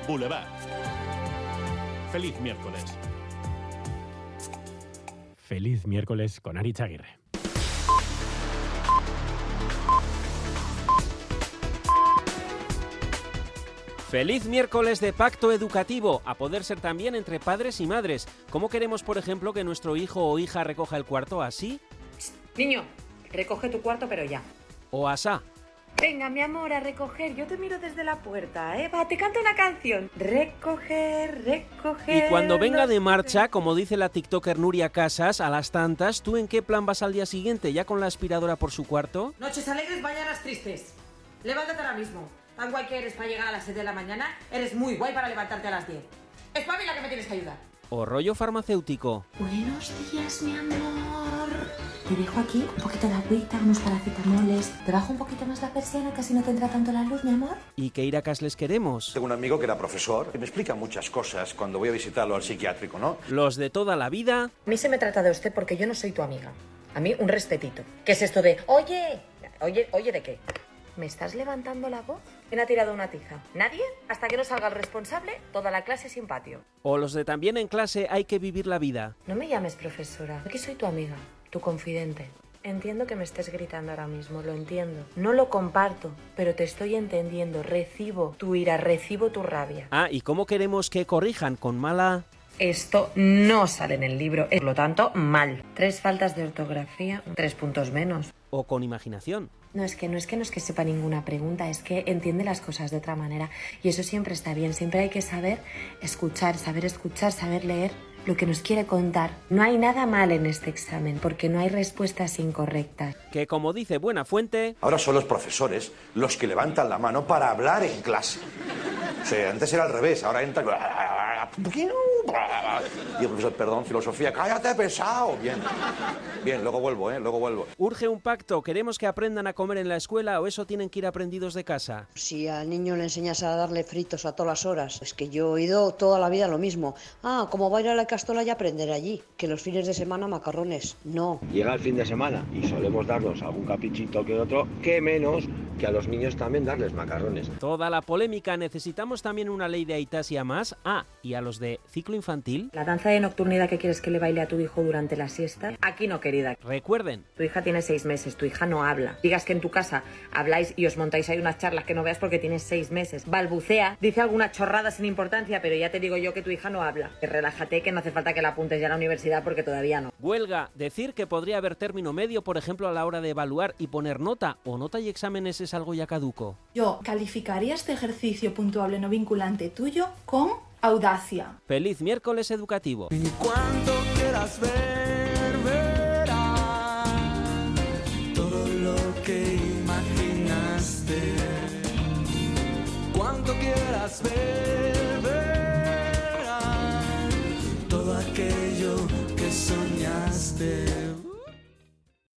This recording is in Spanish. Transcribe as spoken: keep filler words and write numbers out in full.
Boulevard. Feliz miércoles. Feliz miércoles con Aritz Aguirre. Feliz miércoles de pacto educativo, a poder ser también entre padres y madres. ¿Cómo queremos, por ejemplo, que nuestro hijo o hija recoja el cuarto? ¿Así? Niño, recoge tu cuarto, pero ya. ¿O asá? Venga, mi amor, a recoger. Yo te miro desde la puerta, ¿eh? Va, te canto una canción. Recoger, recoger... Y cuando venga de marcha, como dice la tiktoker Nuria Casas, a las tantas, ¿tú en qué plan vas al día siguiente? ¿Ya con la aspiradora por su cuarto? Noches alegres, mañanas tristes. Levántate ahora mismo. Tan guay que eres para llegar a las siete de la mañana, eres muy guay para levantarte a las diez. Espabila que me tienes que ayudar. ¿O rollo farmacéutico? Buenos días, mi amor. Te dejo aquí un poquito de agüita, unos paracetamoles. Te bajo un poquito más la persiana, casi no te entra tanto la luz, mi amor. ¿Y qué iracas les queremos? Tengo un amigo que era profesor y me explica muchas cosas cuando voy a visitarlo al psiquiátrico, ¿no? Los de toda la vida. A mí se me trata de usted porque yo no soy tu amiga. A mí un respetito. ¿Qué es esto de, oye, oye, oye, de qué? ¿Me estás levantando la voz? ¿Quién ha tirado una tiza? ¿Nadie? Hasta que no salga el responsable, toda la clase sin patio. O los de también en clase hay que vivir la vida. No me llames profesora. Aquí soy tu amiga, tu confidente. Entiendo que me estés gritando ahora mismo, lo entiendo. No lo comparto, pero te estoy entendiendo. Recibo tu ira, recibo tu rabia. Ah, ¿y cómo queremos que corrijan? ¿Con mala...? Esto no sale en el libro, por lo tanto, mal. Tres faltas de ortografía, tres puntos menos. ¿O con imaginación? No es que no es que no es que sepa ninguna pregunta, es que entiende las cosas de otra manera. Y eso siempre está bien, siempre hay que saber escuchar, saber escuchar, saber leer lo que nos quiere contar. No hay nada mal en este examen, porque no hay respuestas incorrectas. Que como dice buena fuente... Ahora son los profesores los que levantan la mano para hablar en clase. O sea, antes era al revés, ahora entra... Y el profesor, perdón, filosofía, cállate, pesado. Bien, bien, luego vuelvo, ¿eh? Luego vuelvo. ¿Urge un pacto? ¿Queremos que aprendan a comer en la escuela o eso tienen que ir aprendidos de casa? Si al niño le enseñas a darle fritos a todas las horas, es que yo he oído toda la vida lo mismo. Ah, como va a ir a la Castola y aprender allí, que los fines de semana macarrones. No. Llega el fin de semana y solemos darnos algún caprichito que otro, que menos que a los niños también darles macarrones. Toda la polémica, necesitamos también una ley de Aitasia más. Ah, y a los de ciclo infantil. La danza de nocturnidad que quieres que le baile a tu hijo durante la siesta. Aquí no, querida. Recuerden. Tu hija tiene seis meses, tu hija no habla. Digas que en tu casa habláis y os montáis ahí unas charlas que no veas porque tienes seis meses. Balbucea, dice alguna chorrada sin importancia, pero ya te digo yo que tu hija no habla. Que relájate, que no hace falta que la apuntes ya a la universidad porque todavía no. Huelga, decir que podría haber término medio, por ejemplo, a la hora de evaluar y poner nota o nota y exámenes es algo ya caduco. Yo calificaría este ejercicio puntuable no vinculante tuyo con audacia. Feliz miércoles educativo. Y cuando quieras ver, verás todo lo que imaginaste. Cuando quieras ver